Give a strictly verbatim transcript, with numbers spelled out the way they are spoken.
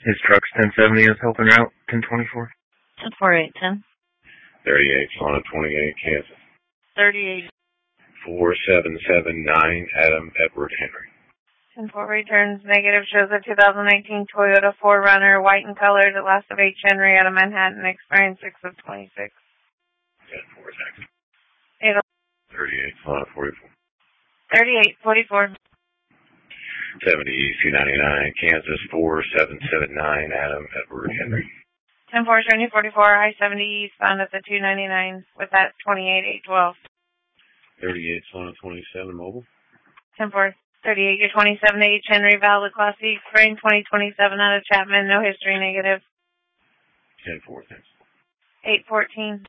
His truck's ten seventy is helping route ten twenty-four. ten four eight ten. thirty-eight, Solana twenty-eight, Kansas. thirty-eight. four seven seven nine, Adam Edward Henry. ten four returns negative, shows a two thousand nineteen Toyota four runner, white in color, that last of H. Henry out of Manhattan, expiring six of twenty-six. ten four, Texas. eight thirty-eight, Solana forty-four. thirty-eight forty-four. seventy, C ninety-nine, Kansas four seven seven nine, Adam Edward Henry. ten four seventy forty-four, I seventy eastbound at the two ninety-nine with that twenty-eight eight twelve. thirty-eight, Solana twenty-seven, mobile. ten four thirty-eight, your twenty-seven H. Henry, valid Class C, spring twenty twenty-seven out of Chapman, no history negative. ten four, thanks. eight fourteen.